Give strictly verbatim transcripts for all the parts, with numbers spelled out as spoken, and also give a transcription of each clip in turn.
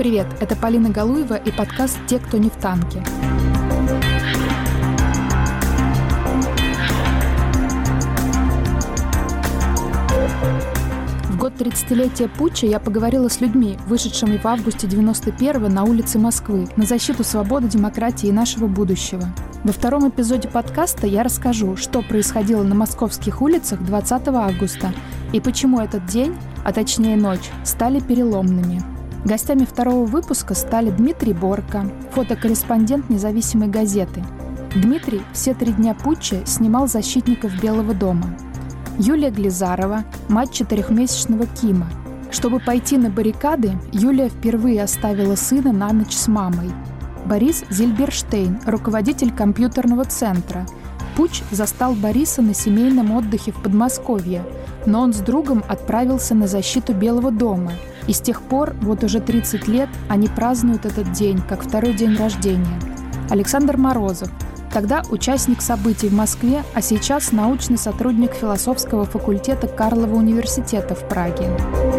Привет, это Полина Галуева и подкаст «Те, кто не в танке». В год тридцатилетия путча я поговорила с людьми, вышедшими в августе девяносто первого на улицы Москвы на защиту свободы, демократии и нашего будущего. Во втором эпизоде подкаста я расскажу, что происходило на московских улицах двадцатого августа и почему этот день, а точнее ночь, стали переломными. Гостями второго выпуска стали Дмитрий Борко, фотокорреспондент независимой газеты. Дмитрий все три дня путча снимал защитников Белого дома. Юлия Глизарова, мать четырехмесячного Кима. Чтобы пойти на баррикады, Юлия впервые оставила сына на ночь с мамой. Борис Зильберштейн, руководитель компьютерного центра. Путч застал Бориса на семейном отдыхе в Подмосковье, но он с другом отправился на защиту Белого дома. И с тех пор, вот уже тридцать лет, они празднуют этот день, как второй день рождения. Александр Морозов, тогда участник событий в Москве, а сейчас научный сотрудник философского факультета Карлова университета в Праге.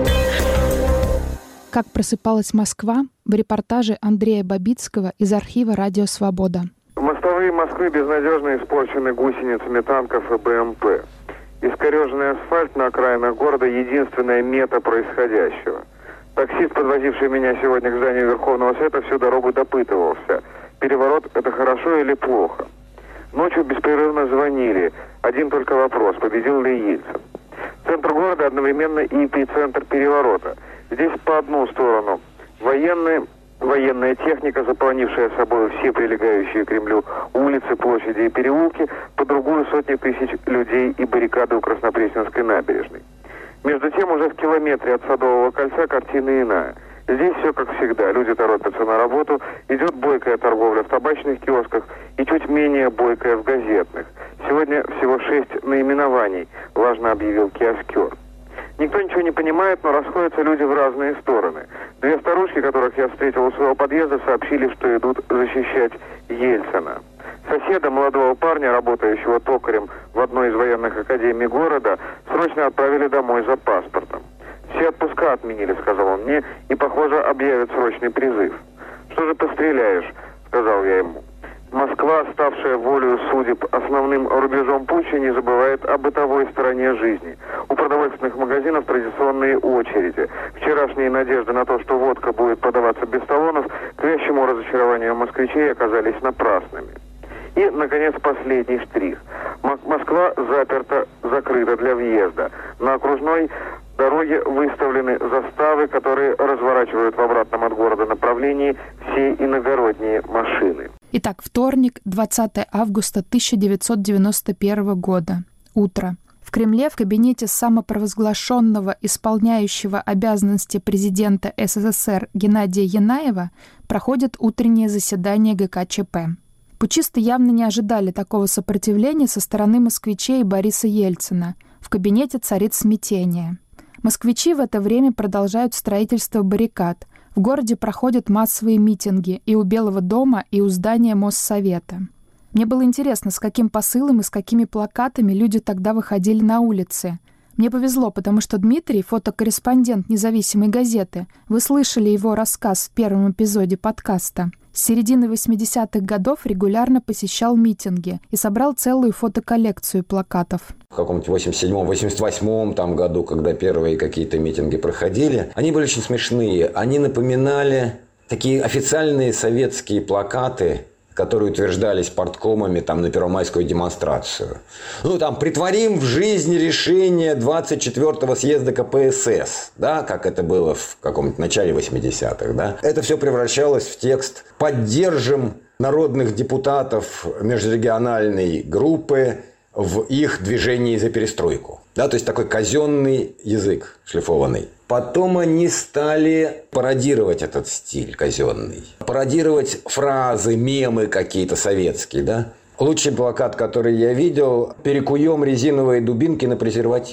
Как просыпалась Москва в репортаже Андрея Бабицкого из архива «Радио Свобода». Мостовые Москвы безнадежно испорчены гусеницами танков и БМП. Искореженный асфальт на окраинах города — единственная мета происходящего. Таксист, подвозивший меня сегодня к зданию Верховного Совета, всю дорогу допытывался: переворот — это хорошо или плохо? Ночью беспрерывно звонили. Один только вопрос: победил ли Ельцин? Центр города одновременно и эпицентр переворота. Здесь по одну сторону военные, военная техника, заполнившая собой все прилегающие к Кремлю улицы, площади и переулки, по другую сотни тысяч людей и баррикады у Краснопресненской набережной. Между тем, уже в километре от Садового кольца картина иная. Здесь все как всегда. Люди торопятся на работу, идет бойкая торговля в табачных киосках и чуть менее бойкая в газетных. Сегодня всего шесть наименований, важно объявил киоскер. Никто ничего не понимает, но расходятся люди в разные стороны. Две старушки, которых я встретил у своего подъезда, сообщили, что идут защищать Ельцина. Соседа, молодого парня, работающего токарем в одной из военных академий города, срочно отправили домой за паспортом. «Все отпуска отменили», — сказал он мне, — «и, похоже, объявят срочный призыв». «Что же постреляешь?» — сказал я ему. Москва, ставшая волею судеб основным рубежом путча, не забывает о бытовой стороне жизни. У продовольственных магазинов традиционные очереди. Вчерашние надежды на то, что водка будет подаваться без талонов, к вящему разочарованию москвичей оказались напрасными. И, наконец, последний штрих. Москва заперта, закрыта для въезда. На окружной дороге выставлены заставы, которые разворачивают в обратном от города направлении все иногородние машины. Итак, вторник, двадцатого августа тысяча девятьсот девяносто первого года. Утро. В Кремле в кабинете самопровозглашенного исполняющего обязанности президента СССР Геннадия Янаева проходит утреннее заседание ГКЧП. Путчисты явно не ожидали такого сопротивления со стороны москвичей и Бориса Ельцина. В кабинете царит смятение. Москвичи в это время продолжают строительство баррикад. В городе проходят массовые митинги и у Белого дома, и у здания Моссовета. Мне было интересно, с каким посылом и с какими плакатами люди тогда выходили на улицы. Мне повезло, потому что Дмитрий, фотокорреспондент независимой газеты, вы слышали его рассказ в первом эпизоде подкаста. С середины восьмидесятых годов регулярно посещал митинги и собрал целую фотоколлекцию плакатов. В каком-то восемьдесят седьмом восемьдесят восьмом там году, когда первые какие-то митинги проходили, они были очень смешные. Они напоминали такие официальные советские плакаты, которые утверждались парткомами там, на первомайскую демонстрацию. Ну, там, «Притворим в жизнь решение двадцать четвёртого съезда ка пэ эс эс», да, как это было в каком-то начале восьмидесятых, да. Это все превращалось в текст «Поддержим народных депутатов межрегиональной группы в их движении за перестройку». Да, то есть такой казенный язык шлифованный. Потом они стали пародировать этот стиль казенный. Пародировать фразы, мемы какие-то советские, да. Лучший плакат, который я видел: «Перекуем резиновые дубинки на презервативы».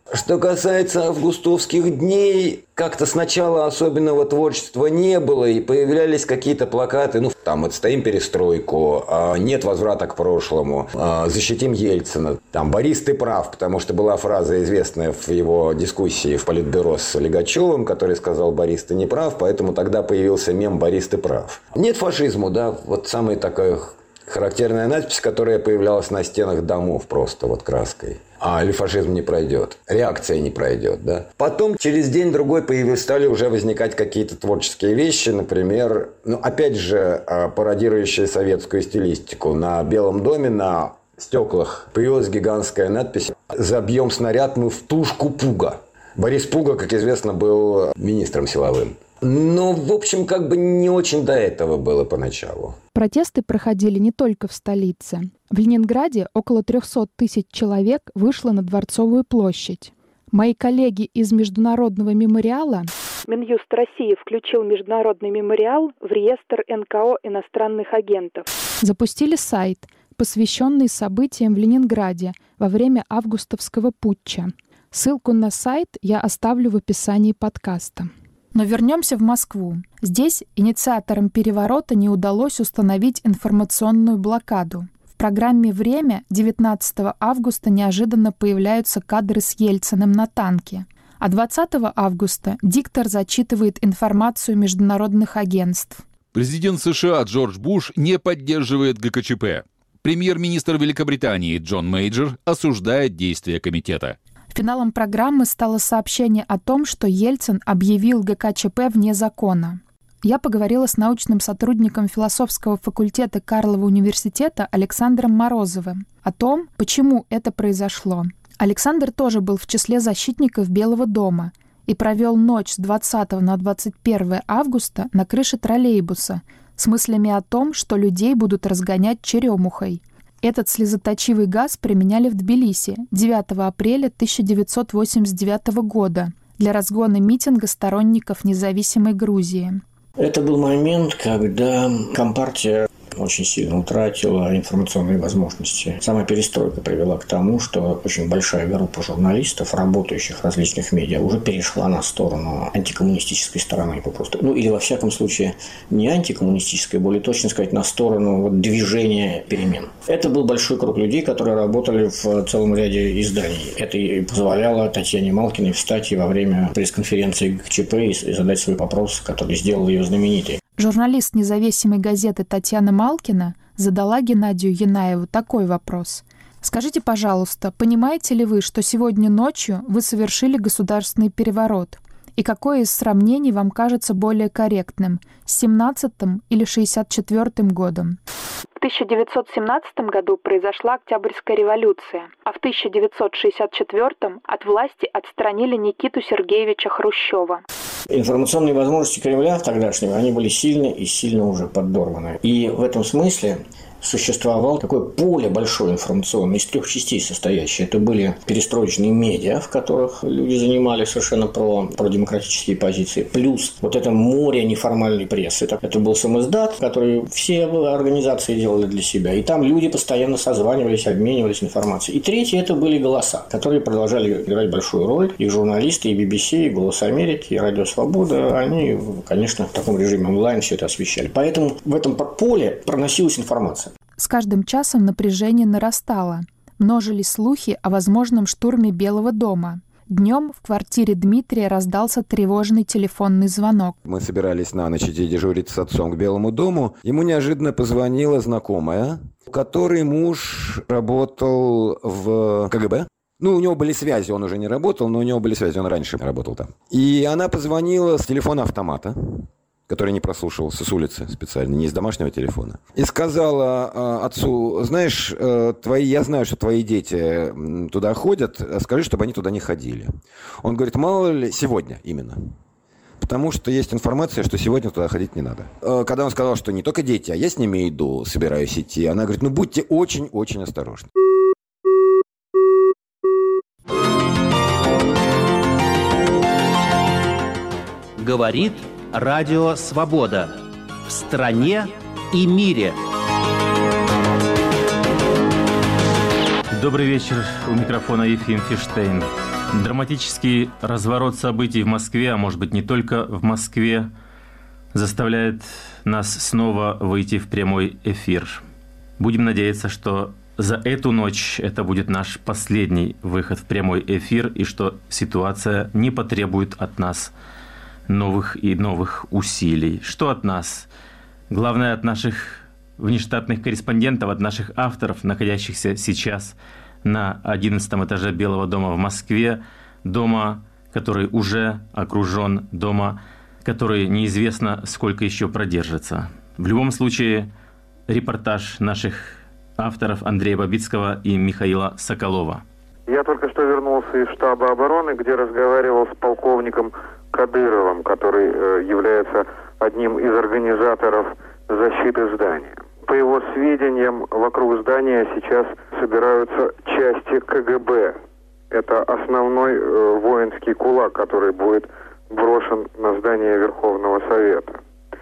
Что касается августовских дней, как-то сначала особенного творчества не было, и появлялись какие-то плакаты, ну, там, отстоим перестройку, нет возврата к прошлому, защитим Ельцина, там, Борис, ты прав, потому что была фраза, известная в его дискуссии в Политбюро с Лигачевым, который сказал: Борис, ты не прав, поэтому тогда появился мем «Борис, ты прав». Нет фашизму, да, вот самая такая характерная надпись, которая появлялась на стенах домов просто вот краской. А, или фашизм не пройдет, реакция не пройдет, да. Потом через день-другой появились, стали уже возникать какие-то творческие вещи, например, ну, опять же, пародирующие советскую стилистику. На Белом доме, на стеклах появилась гигантская надпись: «Забьем снаряд мы в тушку Пуга». Борис Пуга, как известно, был министром силовым. Но, в общем, как бы не очень до этого было поначалу. Протесты проходили не только в столице. В Ленинграде около триста тысяч человек вышло на Дворцовую площадь. Мои коллеги из Международного мемориала... Минюст России включил Международный мемориал в реестр эн ка о иностранных агентов. Запустили сайт, посвященный событиям в Ленинграде во время августовского путча. Ссылку на сайт я оставлю в описании подкаста. Но вернемся в Москву. Здесь инициаторам переворота не удалось установить информационную блокаду. В программе «Время» девятнадцатого августа неожиданно появляются кадры с Ельциным на танке. А двадцатого августа диктор зачитывает информацию международных агентств. Президент США Джордж Буш не поддерживает гэ ка че пэ. Премьер-министр Великобритании Джон Мейджор осуждает действия комитета. Финалом программы стало сообщение о том, что Ельцин объявил гэ ка че пэ вне закона. Я поговорила с научным сотрудником философского факультета Карлова университета Александром Морозовым о том, почему это произошло. Александр тоже был в числе защитников Белого дома и провел ночь с двадцатого на двадцать первое августа на крыше троллейбуса с мыслями о том, что людей будут разгонять черемухой. Этот слезоточивый газ применяли в Тбилиси девятого апреля тысяча девятьсот восемьдесят девятого года для разгона митинга сторонников независимой Грузии. Это был момент, когда Компартия очень сильно утратила информационные возможности. Сама перестройка привела к тому, что очень большая группа журналистов, работающих в различных медиа, уже перешла на сторону антикоммунистической стороны попросту. Ну, или, во всяком случае, не антикоммунистической, более точно сказать, на сторону вот, движения перемен. Это был большой круг людей, которые работали в целом ряде изданий. Это и позволяло Татьяне Малкиной встать и во время пресс-конференции гэ ка че пэ и задать свой вопрос, который сделал ее знаменитой. Журналист независимой газеты Татьяна Малкина задала Геннадию Янаеву такой вопрос. Скажите, пожалуйста, понимаете ли вы, что сегодня ночью вы совершили государственный переворот? И какое из сравнений вам кажется более корректным – с семнадцатым или шестьдесят четвёртым годом? В тысяча девятьсот семнадцатом году произошла Октябрьская революция, а в тысяча девятьсот шестьдесят четвёртом от власти отстранили Никиту Сергеевича Хрущева. Информационные возможности Кремля тогдашнего, они были сильны и сильно уже подорваны. И в этом смысле существовало такое поле большое информационное, из трех частей состоящее. Это были перестроечные медиа, в которых люди занимали совершенно про, про демократические позиции. Плюс вот это море неформальной прессы. Это, это был самиздат, который все организации делали для себя. И там люди постоянно созванивались, обменивались информацией. И третье – это были голоса, которые продолжали играть большую роль. И журналисты, и би би си, и «Голос Америки», и «Радио Свобода», они, конечно, в таком режиме онлайн все это освещали. Поэтому в этом поле проносилась информация. С каждым часом напряжение нарастало. Множились слухи о возможном штурме Белого дома. Днем в квартире Дмитрия раздался тревожный телефонный звонок. Мы собирались на ночь идти дежурить с отцом к Белому дому. Ему неожиданно позвонила знакомая, у которой муж работал в ка гэ бэ. Ну, у него были связи, он уже не работал, но у него были связи, он раньше работал там. И она позвонила с телефона автомата, который не прослушивался с улицы специально, не из домашнего телефона. И сказала э, отцу: знаешь, э, твои, я знаю, что твои дети туда ходят, скажи, чтобы они туда не ходили. Он говорит: мало ли, сегодня именно. Потому что есть информация, что сегодня туда ходить не надо. Э, когда он сказал, что не только дети, а я с ними иду, собираюсь идти, она говорит: ну будьте очень-очень осторожны. Говорит Радио Свобода. В стране и мире. Добрый вечер. У микрофона Ефим Фиштейн. Драматический разворот событий в Москве, а может быть не только в Москве, заставляет нас снова выйти в прямой эфир. Будем надеяться, что за эту ночь это будет наш последний выход в прямой эфир и что ситуация не потребует от нас новых и новых усилий. Что от нас? Главное, от наших внештатных корреспондентов, от наших авторов, находящихся сейчас на одиннадцатом этаже Белого дома в Москве, дома, который уже окружен, дома, который неизвестно, сколько еще продержится. В любом случае, репортаж наших авторов Андрея Бабицкого и Михаила Соколова. Я только что вернулся из штаба обороны, где разговаривал с полковником Кадыровым, который э, является одним из организаторов защиты здания. По его сведениям, вокруг здания сейчас собираются части ка гэ бэ. Это основной э, воинский кулак, который будет брошен на здание Верховного Совета.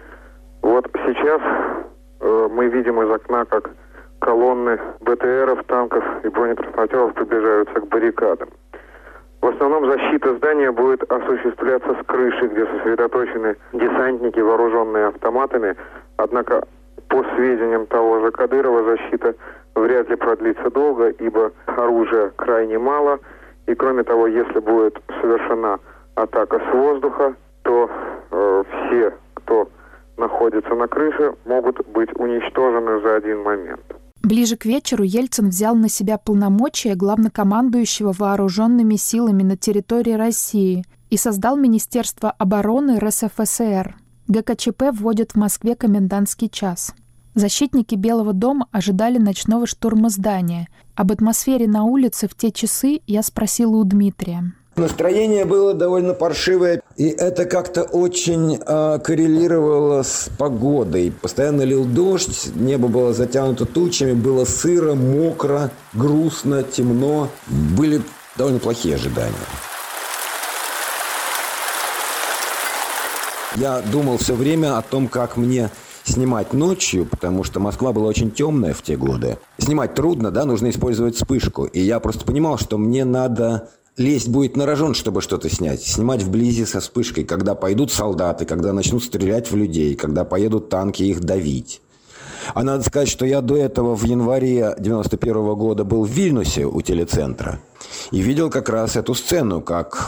Вот сейчас э, мы видим из окна, как колонны бэ тэ эров, танков и бронетранспортеров приближаются к баррикадам. В основном защита здания будет осуществляться с крыши, где сосредоточены десантники, вооруженные автоматами. Однако, по сведениям того же Кадырова, защита вряд ли продлится долго, ибо оружия крайне мало. И кроме того, если будет совершена атака с воздуха, то э, все, кто находится на крыше, могут быть уничтожены за один момент. Ближе к вечеру Ельцин взял на себя полномочия главнокомандующего вооруженными силами на территории России и создал Министерство обороны эр эс эф эс эр. гэ ка че пэ вводит в Москве комендантский час. Защитники Белого дома ожидали ночного штурма здания. Об атмосфере на улице в те часы я спросила у Дмитрия. Настроение было довольно паршивое, и это как-то очень э, коррелировало с погодой. Постоянно лил дождь, небо было затянуто тучами, было сыро, мокро, грустно, темно. Были довольно плохие ожидания. Я думал все время о том, как мне снимать ночью, потому что Москва была очень темная в те годы. Снимать трудно, да, нужно использовать вспышку. И я просто понимал, что мне надо лезть будет на рожон, чтобы что-то снять. Снимать вблизи со вспышкой, когда пойдут солдаты, когда начнут стрелять в людей, когда поедут танки их давить. А надо сказать, что я до этого в январе девяносто первого года был в Вильнюсе у телецентра и видел как раз эту сцену, как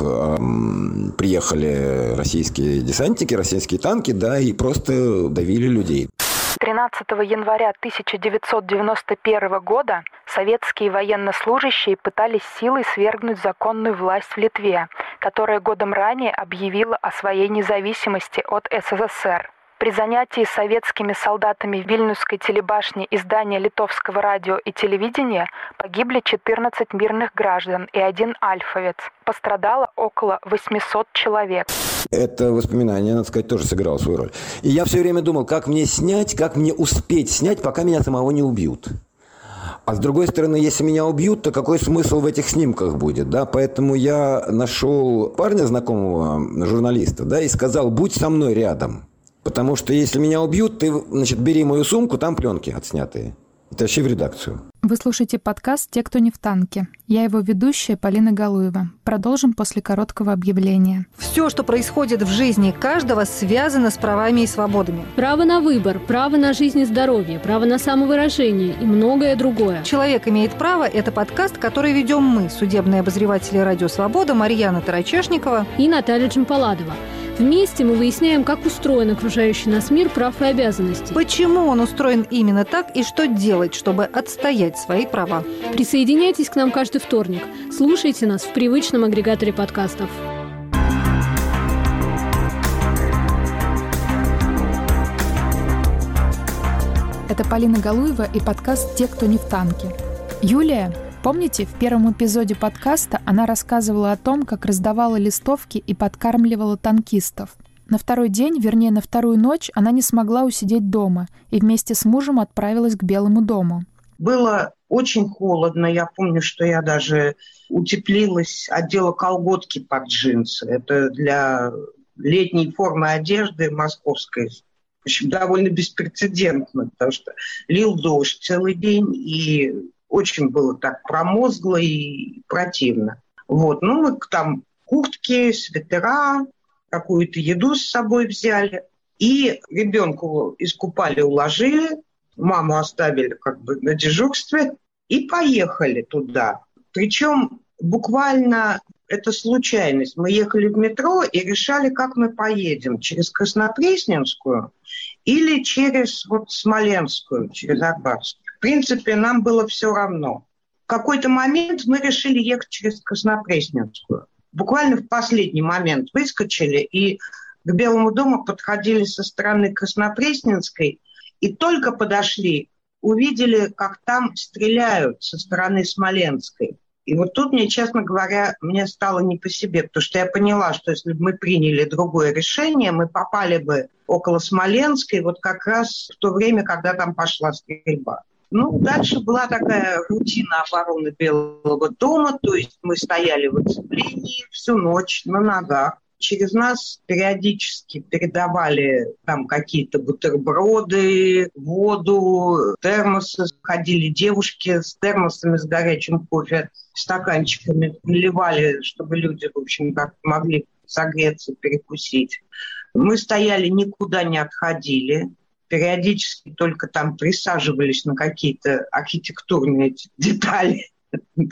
эм, приехали российские десантники, российские танки, да, и просто давили людей. тринадцатого января тысяча девятьсот девяносто первого года советские военнослужащие пытались силой свергнуть законную власть в Литве, которая годом ранее объявила о своей независимости от эс эс эс эр. При занятии советскими солдатами в Вильнюсской телебашне и здания литовского радио и телевидения погибли четырнадцать мирных граждан и один альфовец. Пострадало около восемьсот человек. Это воспоминание, надо сказать, тоже сыграло свою роль. И я все время думал, как мне снять, как мне успеть снять, пока меня самого не убьют. А с другой стороны, если меня убьют, то какой смысл в этих снимках будет, да? Поэтому я нашел парня, знакомого журналиста, да, и сказал: будь со мной рядом. Потому что если меня убьют, ты, значит, бери мою сумку, там пленки отснятые. И тащи в редакцию. Вы слушаете подкаст «Те, кто не в танке». Я его ведущая Полина Галуева. Продолжим после короткого объявления. Все, что происходит в жизни каждого, связано с правами и свободами. Право на выбор, право на жизнь и здоровье, право на самовыражение и многое другое. «Человек имеет право» – это подкаст, который ведем мы, судебные обозреватели «Радио Свобода» Марьяна Тарачешникова и Наталья Джампаладова. Вместе мы выясняем, как устроен окружающий нас мир прав и обязанностей. Почему он устроен именно так и что делать, чтобы отстоять свои права. Присоединяйтесь к нам каждый вторник. Слушайте нас в привычном агрегаторе подкастов. Это Полина Галуева и подкаст «Те, кто не в танке». Юлия, помните, в первом эпизоде подкаста она рассказывала о том, как раздавала листовки и подкармливала танкистов. На второй день, вернее, на вторую ночь, она не смогла усидеть дома и вместе с мужем отправилась к Белому дому. Было очень холодно. Я помню, что я даже утеплилась, одела колготки под джинсы. Это для летней формы одежды московской. В общем, довольно беспрецедентно, потому что лил дождь целый день, и очень было так промозгло и противно. Вот. Ну, мы там куртки, свитера, какую-то еду с собой взяли. И ребенку искупали, уложили, маму оставили как бы на дежурстве и поехали туда. Причем буквально это случайность. Мы ехали в метро и решали, как мы поедем. Через Краснопресненскую или через вот Смоленскую, через Арбатскую. В принципе, нам было все равно. В какой-то момент мы решили ехать через Краснопресненскую. Буквально в последний момент выскочили и к Белому дому подходили со стороны Краснопресненской и только подошли, увидели, как там стреляют со стороны Смоленской. И вот тут мне, честно говоря, мне стало не по себе, потому что я поняла, что если бы мы приняли другое решение, мы попали бы около Смоленской вот как раз в то время, когда там пошла стрельба. Ну, дальше была такая рутина обороны Белого дома, то есть мы стояли в оцеплении всю ночь на ногах. Через нас периодически передавали там какие-то бутерброды, воду, термосы. Ходили девушки с термосами с горячим кофе, стаканчиками, наливали, чтобы люди, в общем, как могли согреться, перекусить. Мы стояли, никуда не отходили. Периодически только там присаживались на какие-то архитектурные детали. Потому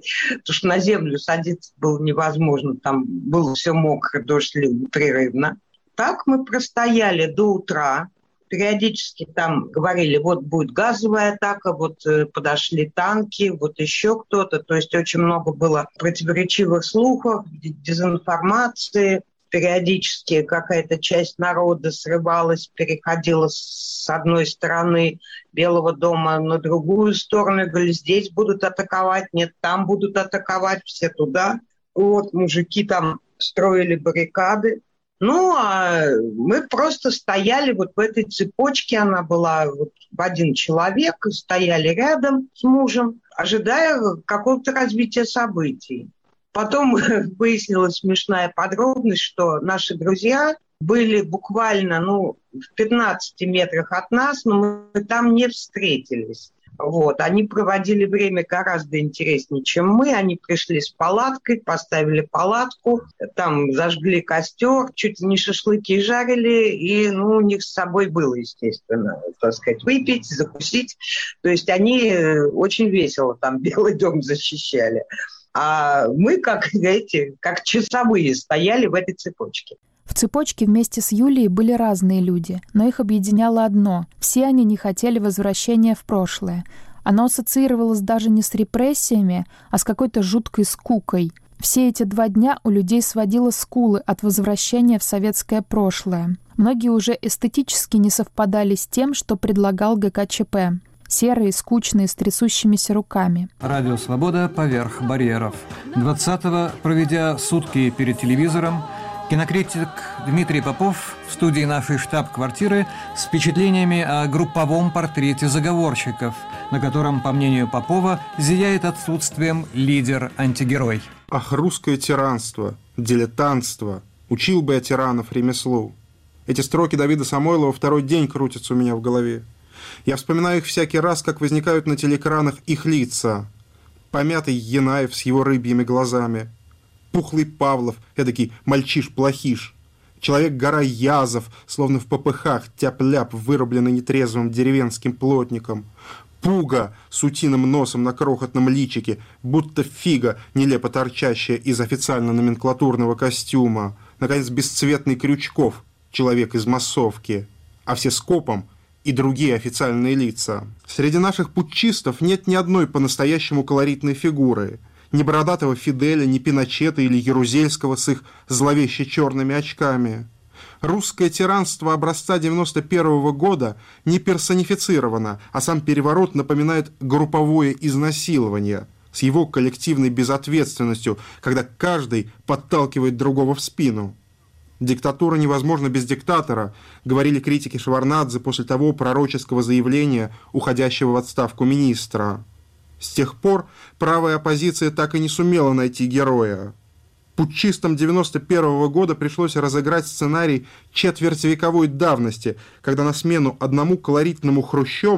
что на землю садиться было невозможно, там было все мокро, дождь лил непрерывно. Так мы простояли до утра. Периодически там говорили, вот будет газовая атака, вот подошли танки, вот еще кто-то. То есть очень много было противоречивых слухов, дезинформации. Периодически какая-то часть народа срывалась, переходила с одной стороны Белого дома на другую сторону. Говорили, здесь будут атаковать, нет, там будут атаковать, все туда. Вот, мужики там строили баррикады. Ну, а мы просто стояли вот в этой цепочке, она была вот в один человек, стояли рядом с мужем, ожидая какого-то развития событий. Потом выяснилась смешная подробность, что наши друзья были буквально ну, в пятнадцати метрах от нас, но мы там не встретились. Вот. Они проводили время гораздо интереснее, чем мы. Они пришли с палаткой, поставили палатку, там зажгли костер, чуть не шашлыки жарили, и ну, у них с собой было, естественно, так сказать, выпить, закусить. То есть они очень весело там Белый дом защищали. А мы, как, знаете, как часовые стояли в этой цепочке. В цепочке вместе с Юлией были разные люди, но их объединяло одно – все они не хотели возвращения в прошлое. Оно ассоциировалось даже не с репрессиями, а с какой-то жуткой скукой. Все эти два дня у людей сводило скулы от возвращения в советское прошлое. Многие уже эстетически не совпадали с тем, что предлагал ГКЧП. Серые, скучные, с трясущимися руками. Радио «Свобода» поверх барьеров. двадцатого, проведя сутки перед телевизором, кинокритик Дмитрий Попов в студии нашей штаб-квартиры с впечатлениями о групповом портрете заговорщиков, на котором, по мнению Попова, зияет отсутствием лидер-антигерой. Ах, русское тиранство, дилетантство, учил бы я тиранов ремеслу. Эти строки Давида Самойлова второй день крутятся у меня в голове. Я вспоминаю их всякий раз, как возникают на телеэкранах их лица. Помятый Янаев с его рыбьими глазами. Пухлый Павлов, эдакий мальчиш-плохиш. Человек-гора Язов, словно в попыхах, тяп-ляп, вырубленный нетрезвым деревенским плотником. Пуга с утиным носом на крохотном личике, будто фига, нелепо торчащая из официально-номенклатурного костюма. Наконец, бесцветный Крючков, человек из массовки. А все скопом и другие официальные лица. Среди наших путчистов нет ни одной по-настоящему колоритной фигуры. Ни бородатого Фиделя, ни Пиночета или Ярузельского с их зловеще черными очками. Русское тиранство образца девяносто первого года не персонифицировано, а сам переворот напоминает групповое изнасилование с его коллективной безответственностью, когда каждый подталкивает другого в спину. «Диктатура невозможна без диктатора», говорили критики Шеварднадзе после того пророческого заявления уходящего в отставку министра. С тех пор правая оппозиция так и не сумела найти героя. Путчистам девяносто первого года пришлось разыграть сценарий четвертьвековой давности, когда на смену одному колоритному Хрущеву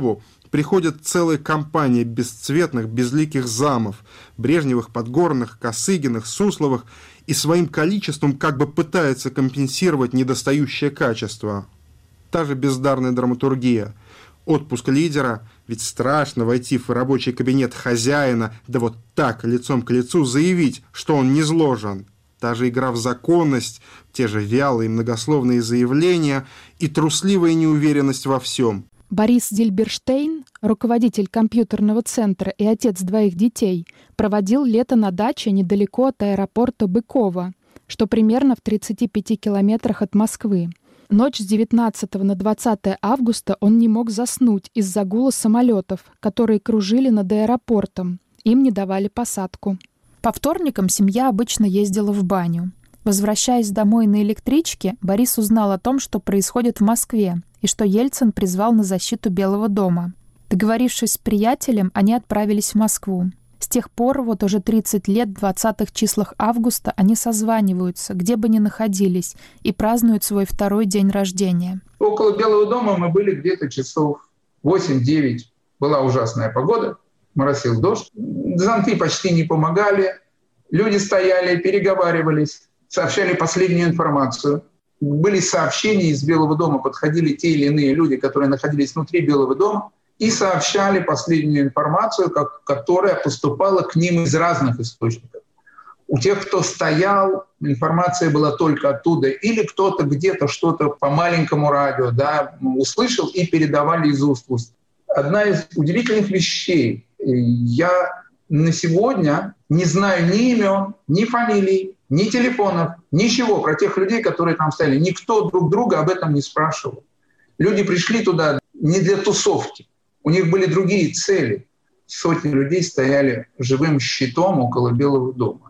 Приходят целые компании бесцветных, безликих замов, Брежневых, Подгорных, Косыгиных, Сусловых, и своим количеством как бы пытается компенсировать недостающее качество. Та же бездарная драматургия. Отпуск лидера, ведь страшно войти в рабочий кабинет хозяина, да вот так, лицом к лицу заявить, что он не зложен. Та же игра в законность, те же вялые многословные заявления и трусливая неуверенность во всем. Борис Зильберштейн, руководитель компьютерного центра и отец двоих детей, проводил лето на даче недалеко от аэропорта Быково, что примерно в тридцати пяти километрах от Москвы. Ночь с девятнадцатого на двадцатое августа он не мог заснуть из-за гула самолетов, которые кружили над аэропортом. Им не давали посадку. По вторникам семья обычно ездила в баню. Возвращаясь домой на электричке, Борис узнал о том, что происходит в Москве, и что Ельцин призвал на защиту Белого дома. Договорившись с приятелем, они отправились в Москву. С тех пор, вот уже тридцать лет, в двадцатых числах августа, они созваниваются, где бы ни находились, и празднуют свой второй день рождения. Около Белого дома мы были где-то часов восемь-девять. Была ужасная погода, моросил дождь. Зонты почти не помогали. Люди стояли, переговаривались, сообщали последнюю информацию. Были сообщения из Белого дома, подходили те или иные люди, которые находились внутри Белого дома, и сообщали последнюю информацию, как, которая поступала к ним из разных источников. У тех, кто стоял, информация была только оттуда, или кто-то где-то что-то по маленькому радио, да, услышал и передавали из уст в уст. Одна из удивительных вещей. Я на сегодня не знаю ни имен, ни фамилий, ни телефонов, ничего про тех людей, которые там стояли. Никто друг друга об этом не спрашивал. Люди пришли туда не для тусовки. У них были другие цели. Сотни людей стояли живым щитом около Белого дома,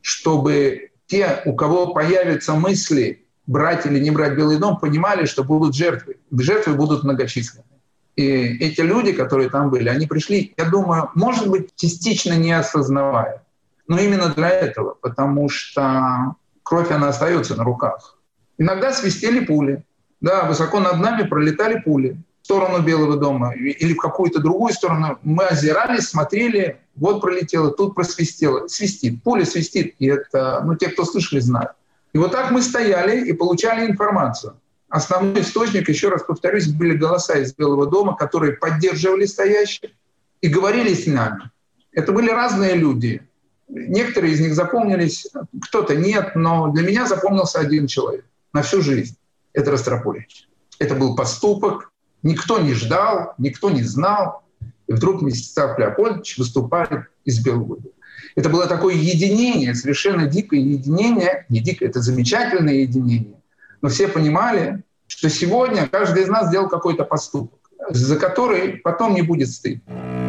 чтобы те, у кого появятся мысли брать или не брать Белый дом, понимали, что будут жертвы. Жертвы будут многочисленны. И эти люди, которые там были, они пришли, я думаю, может быть, частично не осознавая, но именно для этого, потому что кровь, она остается на руках. Иногда свистели пули. Да, высоко над нами пролетали пули в сторону Белого дома или в какую-то другую сторону. Мы озирались, смотрели, вот пролетело, тут просвистело. Свистит, пуля свистит. И это, ну, те, кто слышали, знают. И вот так мы стояли и получали информацию. Основной источник, еще раз повторюсь, были голоса из Белого дома, которые поддерживали стоящих и говорили с нами. Это были разные люди. Некоторые из них запомнились, кто-то нет, но для меня запомнился один человек на всю жизнь. Это Ростропович. Это был поступок. Никто не ждал, никто не знал. И вдруг Мстислав Леопольдович выступает из Белого дома. Это было такое единение, совершенно дикое единение. Не дикое, это замечательное единение. Но все понимали, что сегодня каждый из нас сделал какой-то поступок, за который потом не будет стыдно.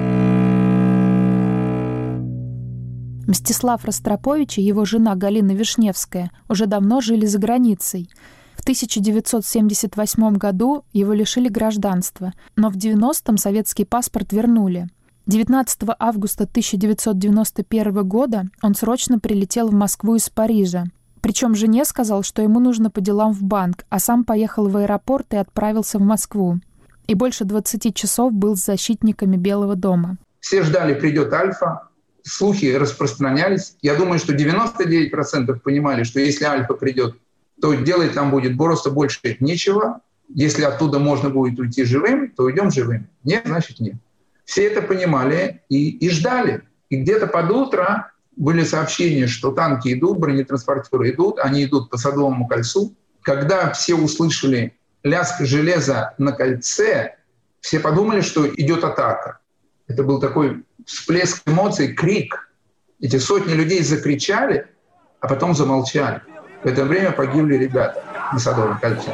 Мстислав Ростропович и его жена Галина Вишневская уже давно жили за границей. В тысяча девятьсот семьдесят восьмом году его лишили гражданства, но в девяностом советский паспорт вернули. девятнадцатого августа тысяча девятьсот девяносто первого года он срочно прилетел в Москву из Парижа. Причем жене сказал, что ему нужно по делам в банк, а сам поехал в аэропорт и отправился в Москву. И больше двадцати часов был с защитниками Белого дома. Все ждали, придет Альфа. Слухи распространялись. Я думаю, что девяносто девять процентов понимали, что если Альфа придет, то делать там будет просто больше нечего. Если оттуда можно будет уйти живым, то уйдем живым. Нет, значит нет. Все это понимали и, и ждали. И где-то под утро были сообщения, что танки идут, бронетранспортеры идут, они идут по Садовому кольцу. Когда все услышали лязг железа на кольце, все подумали, что идет атака. Это был такой всплеск эмоций, крик. Эти сотни людей закричали, а потом замолчали. В это время погибли ребята на Садовом кольце.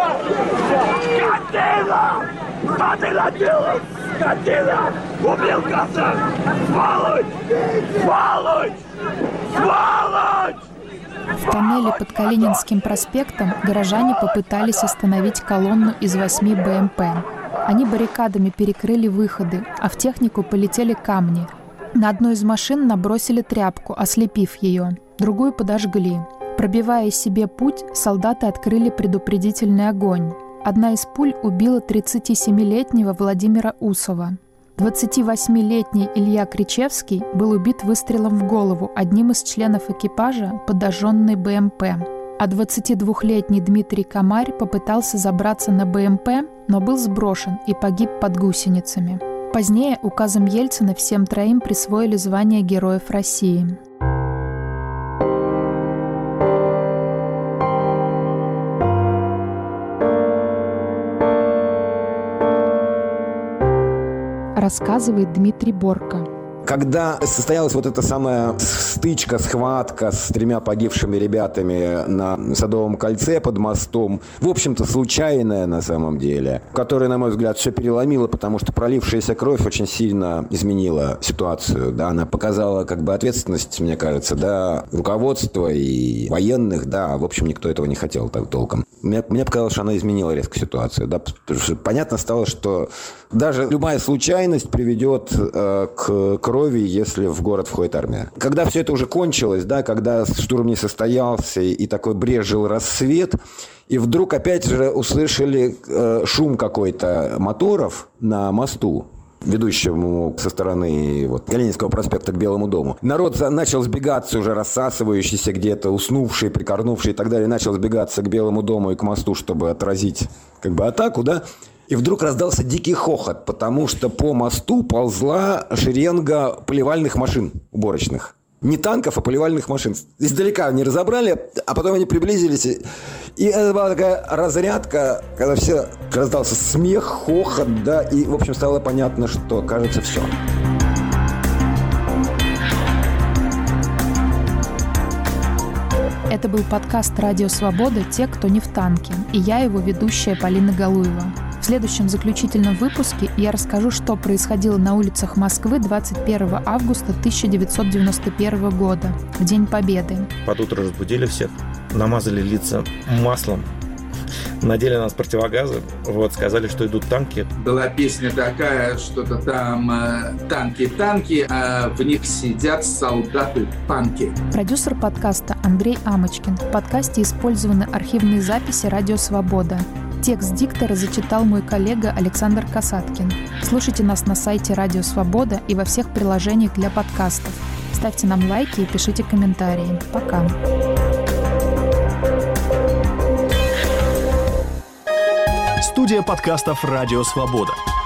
Скотина! Что ты наделал? Скотина! Убил коса! Сволочь! Сволочь! Сволочь! В тоннеле под Калининским проспектом горожане попытались остановить колонну из восьми бэ эм пэ. Они баррикадами перекрыли выходы, а в технику полетели камни. На одну из машин набросили тряпку, ослепив ее, другую подожгли. Пробивая себе путь, солдаты открыли предупредительный огонь. Одна из пуль убила тридцатисемилетнего Владимира Усова. двадцативосьмилетний Илья Кричевский был убит выстрелом в голову одним из членов экипажа подожженной БМП. А двадцатидвухлетний Дмитрий Комарь попытался забраться на БМП, но был сброшен и погиб под гусеницами. Позднее указом Ельцина всем троим присвоили звание Героев России. Рассказывает Дмитрий Борко. Когда состоялась вот эта самая стычка, схватка с тремя погибшими ребятами на Садовом кольце под мостом, в общем-то, случайная на самом деле, которая, на мой взгляд, все переломила, потому что пролившаяся кровь очень сильно изменила ситуацию. Да, она показала как бы ответственность, мне кажется, да, руководства и военных, да, в общем, никто этого не хотел так толком. Мне, мне показалось, что она изменила резко ситуацию, да, потому что понятно стало, что даже любая случайность приведет э, к крови, если в город входит армия. Когда все это уже кончилось, да, когда штурм не состоялся и такой брезжил рассвет, и вдруг опять же услышали э, шум какой-то моторов на мосту, ведущему со стороны вот, Калининского проспекта к Белому дому. Народ начал сбегаться, уже рассасывающийся где-то, уснувший, прикорнувший и так далее, начал сбегаться к Белому дому и к мосту, чтобы отразить как бы атаку, да. И вдруг раздался дикий хохот, потому что по мосту ползла шеренга поливальных машин уборочных. Не танков, а поливальных машин. Издалека они разобрали, а потом они приблизились. И это была такая разрядка, когда все раздался смех, хохот, да, и, в общем, стало понятно, что, кажется, все. Это был подкаст «Радио Свобода. Те, кто не в танке». И я, его ведущая Полина Галуева. В следующем заключительном выпуске я расскажу, что происходило на улицах Москвы двадцать первого августа тысяча девятьсот девяносто первого года, в День Победы. Под утро разбудили всех, намазали лица маслом, надели на нас противогазы, вот, сказали, что идут танки. Была песня такая, что-то там танки-танки, а в них сидят солдаты-панки. Продюсер подкаста Андрей Амочкин. В подкасте использованы архивные записи «Радио Свобода». Текст диктора зачитал мой коллега Александр Касаткин. Слушайте нас на сайте «Радио Свобода» и во всех приложениях для подкастов. Ставьте нам лайки и пишите комментарии. Пока. Студия подкастов «Радио Свобода».